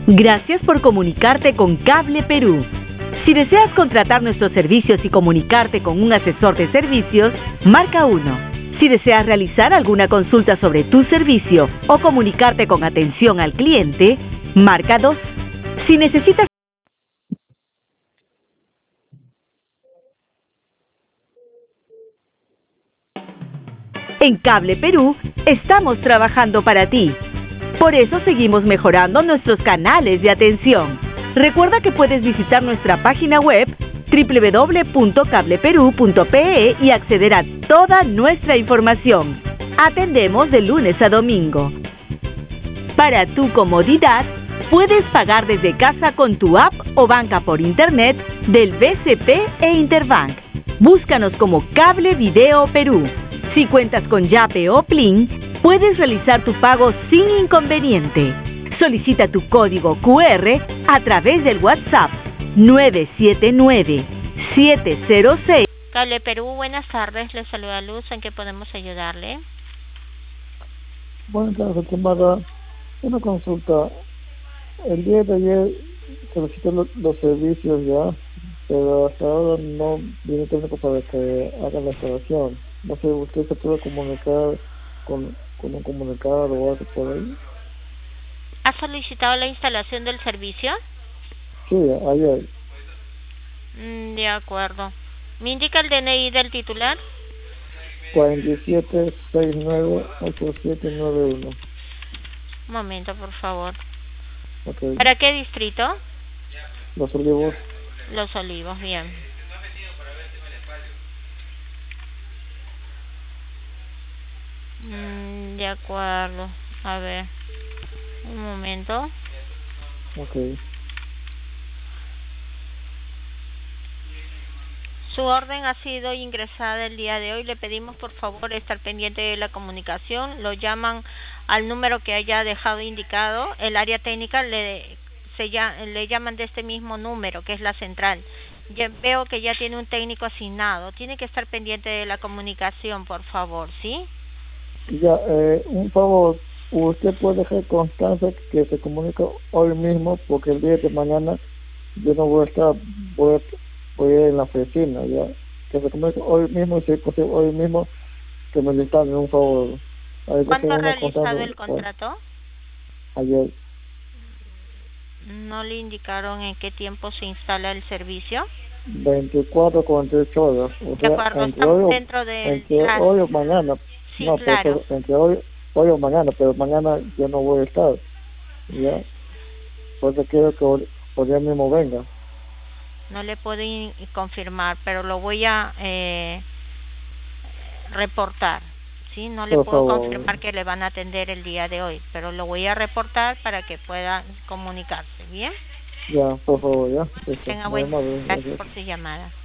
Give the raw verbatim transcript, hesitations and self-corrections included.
Gracias por comunicarte con Cable Perú. Si deseas contratar nuestros servicios y comunicarte con un asesor de servicios, marca uno. Si deseas realizar alguna consulta sobre tu servicio o comunicarte con atención al cliente, marca dos. Si necesitas En Cable Perú, estamos trabajando para ti. Por eso seguimos mejorando nuestros canales de atención. Recuerda que puedes visitar nuestra página web doble u doble u doble u punto cable perú punto pe e y acceder a toda nuestra información. Atendemos de lunes a domingo. Para tu comodidad, puedes pagar desde casa con tu app o banca por internet del B C P e Interbank. Búscanos como Cable Video Perú. Si cuentas con Yape o Plin, puedes realizar tu pago sin inconveniente. Solicita tu código cu erre a través del WhatsApp nueve siete nueve, siete cero seis. Cable Perú, buenas tardes. Le saluda Luz. ¿En qué podemos ayudarle? Buenas tardes, Tamara. Una consulta. El día de ayer solicité lo- los servicios ya, pero hasta ahora no viene técnico para que haga la instalación. No sé, ¿usted se puede comunicar con, con un comunicador o algo por ahí? ¿Ha solicitado la instalación del servicio? Sí, ayer. Mm, de acuerdo. ¿Me indica el D N I del titular? cuarenta y siete, sesenta y nueve, ochenta y siete noventa y uno. Un momento, por favor. Ok. ¿Para qué distrito? Los Olivos. Los Olivos, bien. Mm, de acuerdo. A ver. Un momento. Ok. Su orden ha sido ingresada el día de hoy. Le pedimos por favor estar pendiente de la comunicación. Lo llaman al número que haya dejado indicado. El área técnica le, se ya, le llaman de este mismo número, que es la central. Ya veo que ya tiene un técnico asignado. Tiene que estar pendiente de la comunicación, por favor, ¿sí? Ya, eh, un favor, usted puede dejar constancia que se comunica hoy mismo, porque el día de mañana yo no voy a estar, voy a, voy a ir en la oficina, ya. Que se comunique hoy mismo, si es posible, hoy mismo, que me instalen, un favor. Ahí ¿Cuándo tengo ha una realizado constancia, el contrato? ayer. ¿No le indicaron en qué tiempo se instala el servicio? veinticuatro, cuarenta y ocho horas, o De sea, acuerdo, entre estamos hoy, o, dentro del entre plazo. hoy o mañana. Sí, No, pero, claro. pero entre hoy, hoy o mañana, pero mañana yo no voy a estar, ya. Por eso quiero que hoy, hoy día mismo venga. No le puedo in- confirmar, pero lo voy a eh, reportar. ¿Sí? No le Por puedo favor. confirmar que le van a atender el día de hoy, pero lo voy a reportar para que pueda comunicarse. ¿Bien? Ya, por favor, ya. Eso, Tenga muy buen amable, Gracias gracias. por su llamada.